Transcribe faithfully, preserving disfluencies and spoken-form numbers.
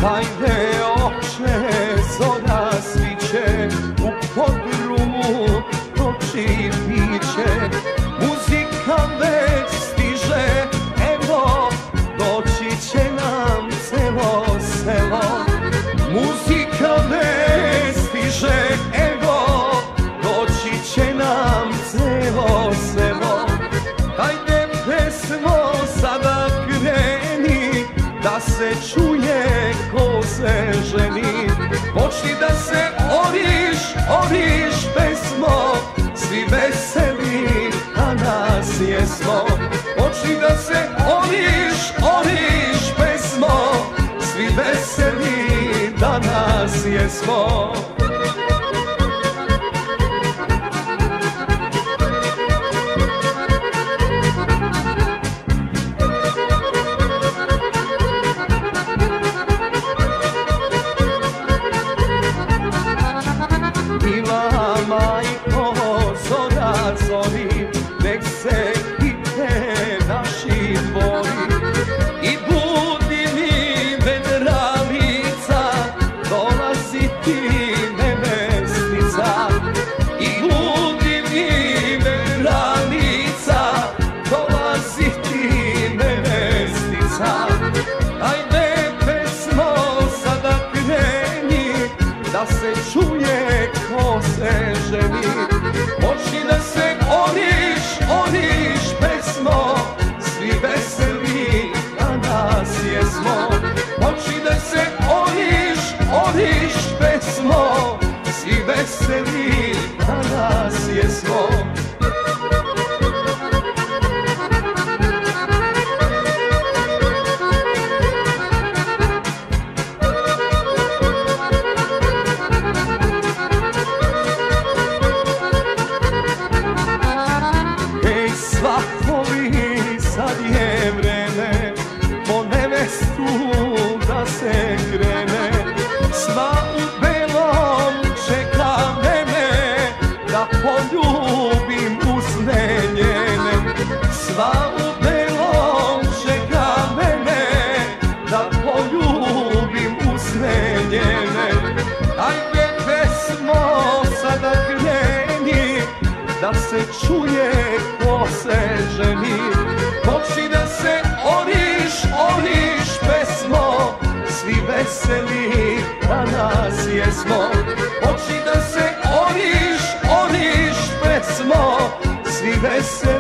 Hajde oče, zora sviće, u podrumu toči piće. Muzika već stiže, evo, doći će nam celo selo. Muzika već stiže, evo, doći će nam celo selo. Hajde pesmo sada kreni, da se čuje ko se ženi. Počni da se oriš, oriš pesmo, svi veseli, a nas jesmo. Počni da se oriš, oriš pesmo, svi veseli, da nas jesmo. Mila majko, zora zori, nek se kite naši dvori. I budi mi vedra lica, dolazi ti nevestica. I budi mi vedra lica, dolazi ti nevestica. Ajde pesmo sada kreni, da se čuje ko se ženi. Počni da se oriš, oriš pesmo, svi veseli, a nas jesmo. Počni da se oriš, oriš pesmo, svi veseli, a nas jesmo. Svakovi, sad je vreme, po nevestu da se krene. Sva u belom čeka mene, da poljubim usne njene. Sva u belom čeka mene, da poljubim usne njene. Ajde pesmo sada kreni, da se čuje ko se ženi. Počni da se oriš, oriš pesmo, svi veseli, a nas jesmo. Počni da se oriš, oriš pesmo, svi veseli.